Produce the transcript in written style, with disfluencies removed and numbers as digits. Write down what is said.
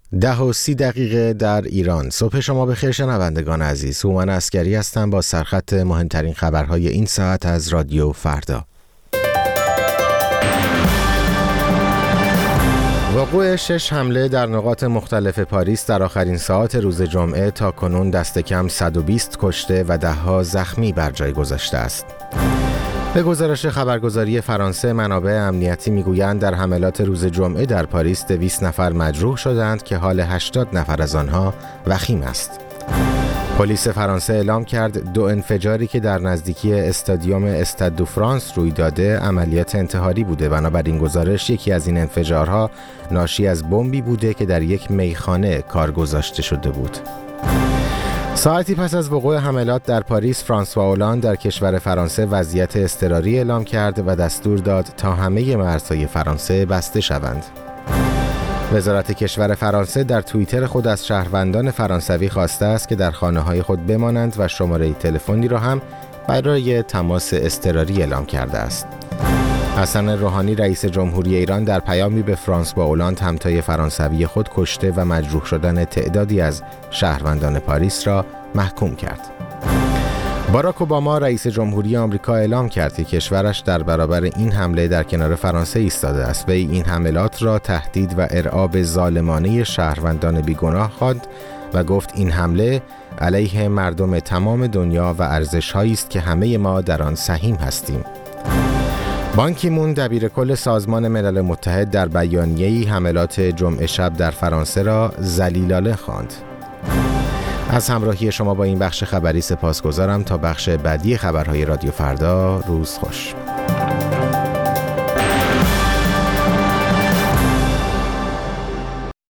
10:30 در ایران. صبح شما بخیر شنوندگان عزیز. هومن عسکری هستم با سرخط مهمترین خبرهای این ساعت از رادیو فردا. وقوع 6 حمله در نقاط مختلف پاریس در آخرین ساعات روز جمعه تا کنون دست کم 120 کشته و ده‌ها زخمی بر جای گذاشته است. به گزارش خبرگزاری فرانسه، منابع امنیتی میگویند در حملات روز جمعه در پاریس 200 نفر مجروح شدند که حال 80 نفر از آنها وخیم است. پلیس فرانسه اعلام کرد 2 انفجاری که در نزدیکی استادیوم استاد دو فرانس روی داده عملیات انتحاری بوده. بنابراین گزارش یکی از این انفجارها ناشی از بمبی بوده که در یک میخانه کار گذاشته شده بود. ساعتی پس از وقوع حملات در پاریس، فرانسوا اولاند در کشور فرانسه وضعیت اضطراری اعلام کرد و دستور داد تا همه مرزهای فرانسه بسته شوند. وزارت کشور فرانسه در توییتر خود از شهروندان فرانسوی خواسته است که در خانه‌های خود بمانند و شماره تلفنی را هم برای تماس اضطراری اعلام کرده است. حسن روحانی رئیس جمهوری ایران در پیامی به فرانسوا اولاند همتای فرانسوی خود کشته و مجروح شدن تعدادی از شهروندان پاریس را محکوم کرد. باراک اوباما رئیس جمهوری آمریکا اعلام کرد که کشورش در برابر این حمله در کنار فرانسه ایستاده است. وی این حملات را تهدید و ارعاب ظالمانه شهروندان بیگناه خواند و گفت این حمله علیه مردم تمام دنیا و ارزش‌هایی است که همه ما در آن سهیم هستیم. بان کی مون دبیرکل سازمان ملل متحد در بیانیه‌ای حملات جمعه شب در فرانسه را ذلیلانه خواند. از همراهی شما با این بخش خبری سپاسگزارم. تا بخش بعدی خبرهای رادیو فردا، روز خوش.